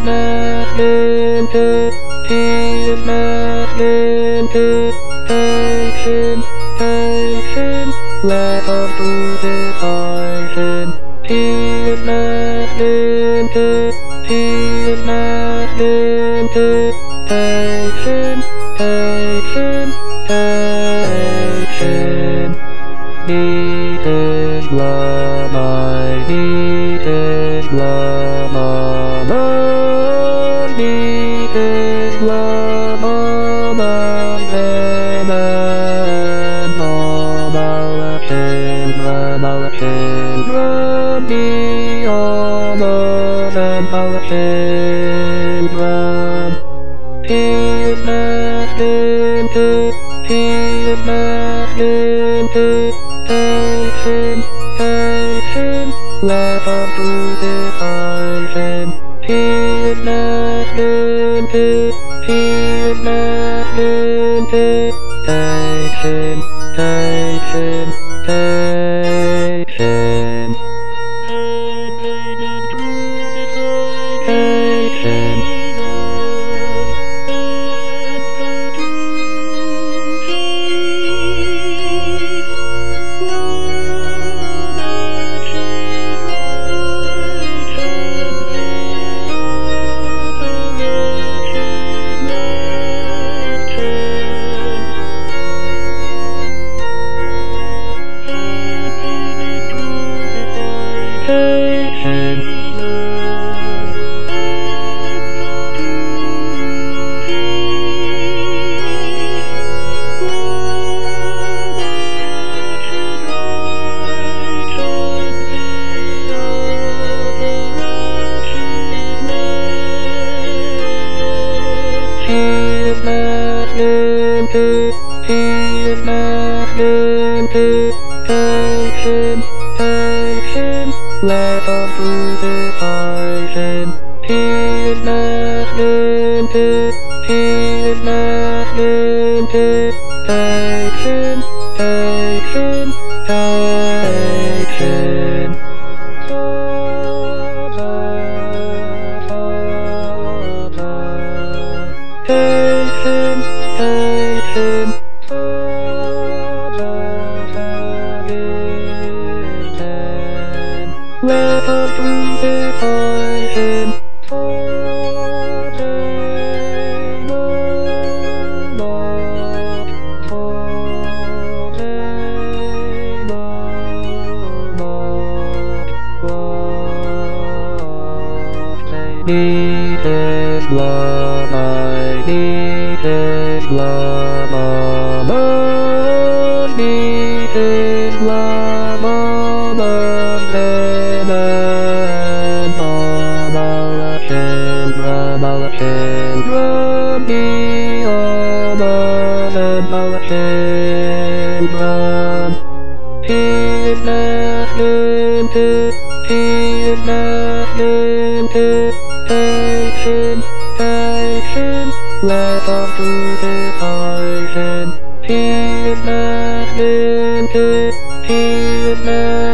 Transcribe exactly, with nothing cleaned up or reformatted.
nothing to, he's nothing to, take him, take him, let us do this fighting. He's nothing to, he's nothing to, take him, take him, take him. Need his blood, I need his blood, mama. Need his blood, mama. Heaven, mama, children, mama, children, be all of them, mama, children. He's nothing to, he's nothing to, take him, take him, let us do this fighting. He's nothing to, he's nothing to, take him, take him, take him, take him. He's nothing to, he's nothing to, take him, take him, let us do this fighting. He's nothing to, he's nothing to, take him, take him, take him. Take him, take him, let us do this fighting. Need his blood, I need his blood, mama. Need his blood, mama. Heaven, mama, children, mama, children, be all of them, mama, children. He's nothing to, he's nothing to, take him, take him, let us do this fighting. He's nothing to, he's nothing